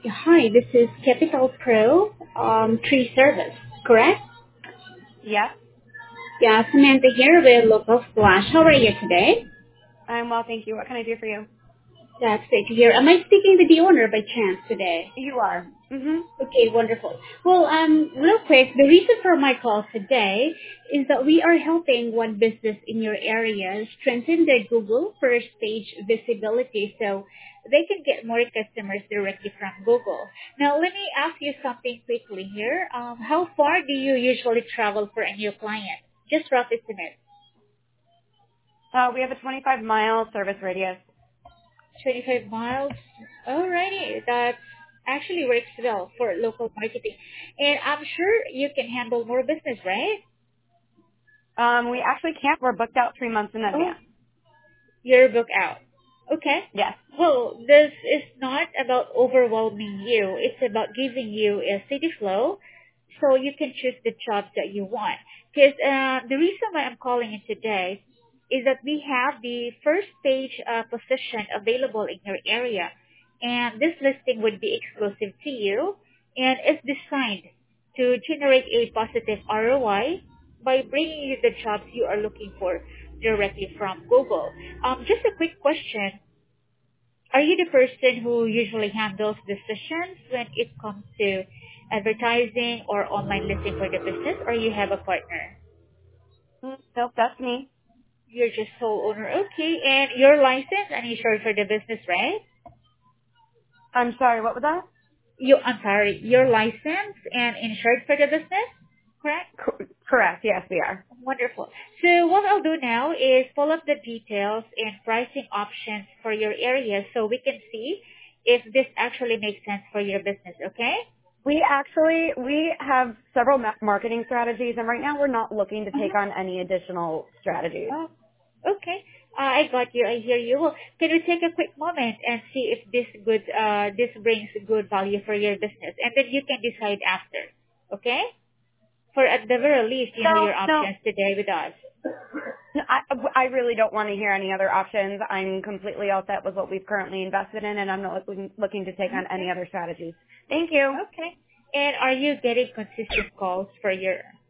Hi, this is Capital Pro Tree Service, correct? Yes, Yeah, Samantha here with Local Splash. How are you today? I'm well, thank you. What can I do for you? That's great to hear. Am I speaking with the owner by chance today? You are. Okay, wonderful. Well, real quick, the reason for my call today is that we are helping one business in your area strengthen their Google first page visibility so they can get more customers directly from Google. Now, let me ask you something quickly here. How far do you usually travel for a new client? Just rough estimate. We have a 25-mile service radius. 25 miles. Alrighty, that actually works well for local marketing. And I'm sure you can handle more business, right? We actually can't. We're booked out 3 months in Oh, advance. you're booked out. Okay. Yes. Well, this is not about overwhelming you. It's about giving you a steady flow so you can choose the jobs that you want. Because the reason why I'm calling you today is that we have the first page position available in your area. And this listing would be exclusive to you and it's designed to generate a positive ROI by bringing you the jobs you are looking for directly from Google. Just a quick question. Are you the person who usually handles decisions when it comes to advertising or online listing for the business, or you have a partner? Nope, that's me. You're just sole owner. Okay, and you're licensed and insured for the business, right? I'm sorry, what was that? I'm sorry, you're licensed and insured for the business, correct? Correct, yes, we are. Wonderful. So what I'll do now is pull up the details and pricing options for your area so we can see if this actually makes sense for your business, okay? We have several marketing strategies, and right now we're not looking to take Uh-huh. on any additional strategies. Oh, okay. I got you. I hear you. Well, can we take a quick moment and see if this brings good value for your business, and then you can decide after, okay? For at the very least, you know No, your no, options today with us. no, I really don't want to hear any other options. I'm completely all set with what we've currently invested in, and I'm not looking to take on any Okay. other strategies. Thank you. Okay. And are you getting consistent calls for your